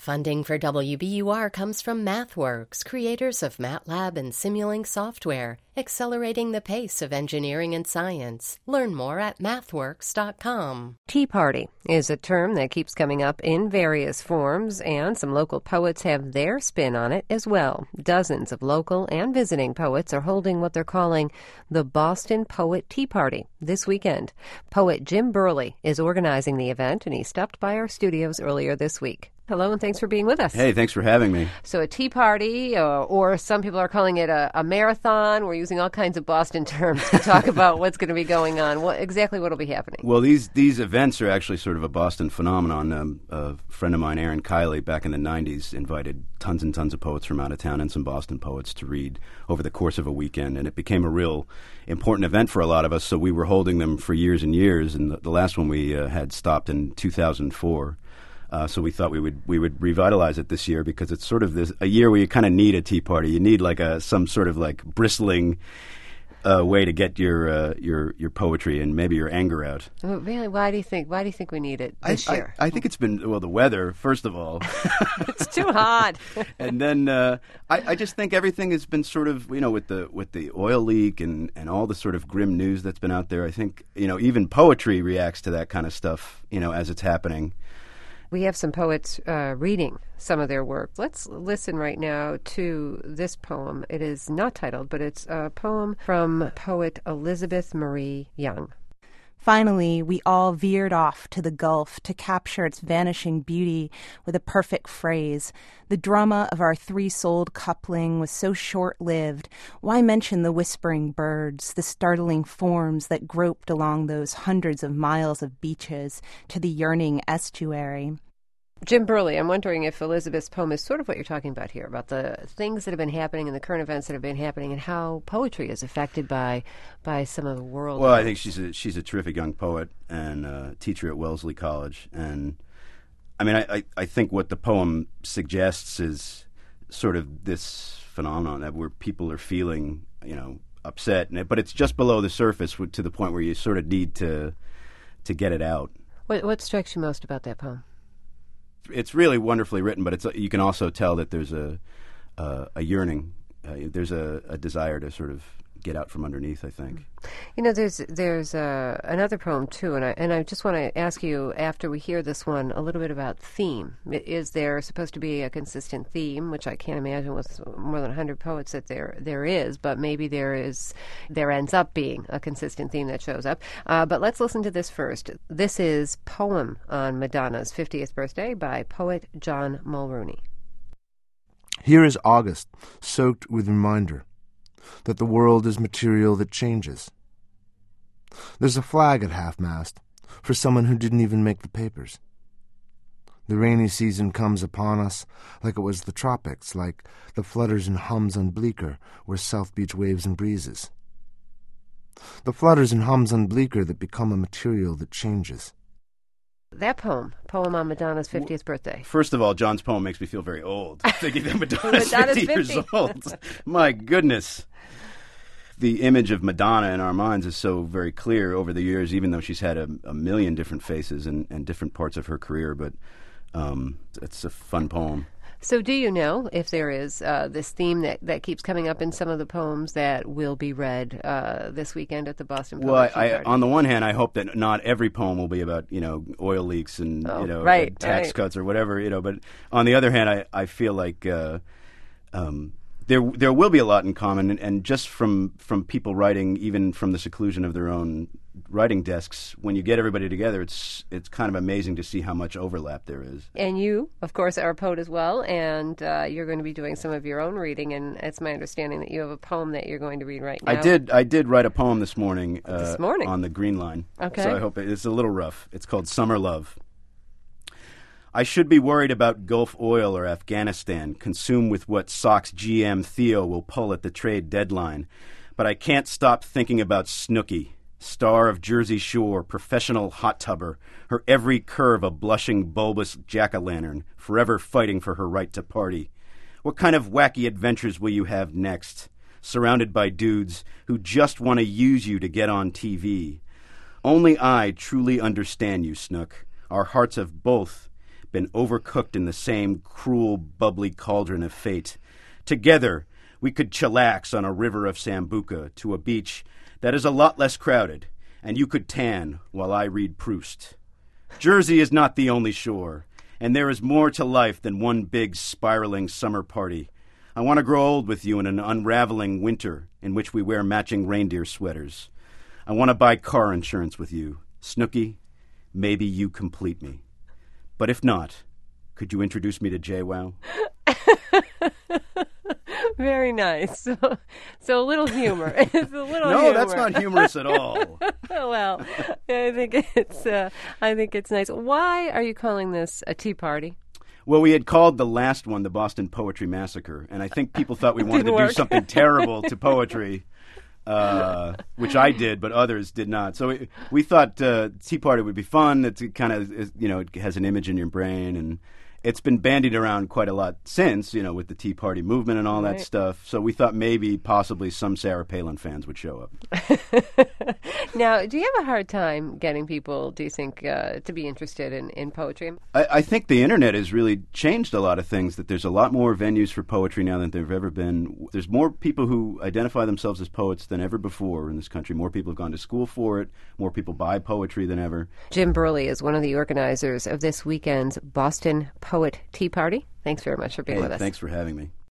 Funding for WBUR comes from MathWorks, creators of MATLAB and Simulink software, accelerating the pace of engineering and science. Learn more at mathworks.com. Tea Party is a term that keeps coming up in various forms, and some local poets have their spin on it as well. Dozens of local and visiting poets are holding what they're calling the Boston Poet Tea Party this weekend. Poet Jim Burley is organizing the event, and he stopped by our studios earlier this week. Hello, and thanks for being with us. Hey, thanks for having me. So a tea party, or some people are calling it a marathon. We're using all kinds of Boston terms to talk about what's going to be going on. What will be happening? Well, these events are actually sort of a Boston phenomenon. A friend of mine, Aaron Kiley, back in the 90s, invited tons and tons of poets from out of town and some Boston poets to read over the course of a weekend, and it became a real important event for a lot of us, so we were holding them for years and years, and the last one we had stopped in 2004. So we thought we would revitalize it this year, because it's sort of a year where you kind of need a tea party. You need like some sort of like bristling way to get your poetry and maybe your anger out. Well, really, why do you think we need it this year? I think it's been the weather, first of all. It's too hot. And then I just think everything has been sort of, with the oil leak and all the sort of grim news that's been out there. I think even poetry reacts to that kind of stuff as it's happening. We have some poets reading some of their work. Let's listen right now to this poem. It is not titled, but it's a poem from poet Elizabeth Marie Young. Finally, we all veered off to the Gulf to capture its vanishing beauty with a perfect phrase. The drama of our three-souled coupling was so short-lived. Why mention the whispering birds, the startling forms that groped along those hundreds of miles of beaches to the yearning estuary? Jim Burley, I'm wondering if Elizabeth's poem is sort of what you're talking about here, about the things that have been happening and the current events that have been happening, and how poetry is affected by some of the world. Well, I think she's a terrific young poet and a teacher at Wellesley College. And I mean, I think what the poem suggests is sort of this phenomenon that where people are feeling, upset, but it's just below the surface to the point where you sort of need to get it out. What strikes you most about that poem? It's really wonderfully written, but you can also tell that there's a yearning. There's a desire to sort of get out from underneath, I think. There's another poem too, and I just want to ask you, after we hear this one, a little bit about theme. Is there supposed to be a consistent theme, which I can't imagine with more than 100 poets that there is, but maybe there ends up being a consistent theme that shows up. But let's listen to this first. This is Poem on Madonna's 50th birthday by poet John Mulrooney. Here is August, soaked with reminder that the world is material that changes. There's a flag at half-mast for someone who didn't even make the papers. The rainy season comes upon us like it was the tropics, like the flutters and hums on Bleecker were South Beach waves and breezes. The flutters and hums on Bleecker that become a material that changes. That poem on Madonna's 50th birthday. First of all, John's poem makes me feel very old, thinking that Madonna's 50 years old. My goodness. The image of Madonna in our minds is so very clear over the years, even though she's had a million different faces and different parts of her career, but it's a fun poem. So do you know if there is this theme that keeps coming up in some of the poems that will be read this weekend at the Boston Poetry Party? On the one hand, I hope that not every poem will be about, oil leaks and, tax cuts or whatever, but on the other hand, I feel like there will be a lot in common, and just from people writing, even from the seclusion of their own writing desks, when you get everybody together, it's kind of amazing to see how much overlap there is. And you, of course, are a poet as well, and you're going to be doing some of your own reading, and it's my understanding that you have a poem that you're going to read right now. I did write a poem this morning on the Green Line. Okay. So I hope it's a little rough. It's called Summer Love. I should be worried about Gulf oil or Afghanistan, consumed with what Sox GM Theo will pull at the trade deadline. But I can't stop thinking about Snooki, star of Jersey Shore, professional hot tubber, her every curve a blushing, bulbous jack-o'-lantern, forever fighting for her right to party. What kind of wacky adventures will you have next, surrounded by dudes who just want to use you to get on TV? Only I truly understand you, Snook. Our hearts have both been overcooked in the same cruel, bubbly cauldron of fate. Together, we could chillax on a river of Sambuca to a beach that is a lot less crowded, and you could tan while I read Proust. Jersey is not the only shore, and there is more to life than one big spiraling summer party. I want to grow old with you in an unraveling winter in which we wear matching reindeer sweaters. I want to buy car insurance with you. Snooky, maybe you complete me. But if not, could you introduce me to JWoww? Very nice. So a little humor. It's a little No, humor. that's not humorous at all. Well, I think it's nice. Why are you calling this a tea party? Well, we had called the last one the Boston Poetry Massacre, and I think people thought we wanted to do something terrible to poetry, which I did, but others did not. So we thought Tea Party would be fun. It's kind of, it has an image in your brain, and it's been bandied around quite a lot since, with the Tea Party movement and all that stuff. So we thought maybe, possibly, some Sarah Palin fans would show up. Now, do you have a hard time getting people, do you think, to be interested in poetry? I think the internet has really changed a lot of things, that there's a lot more venues for poetry now than there have ever been. There's more people who identify themselves as poets than ever before in this country. More people have gone to school for it. More people buy poetry than ever. Jim Burley is one of the organizers of this weekend's Boston Poet Tea Party. Thanks very much for being with us. Thanks for having me.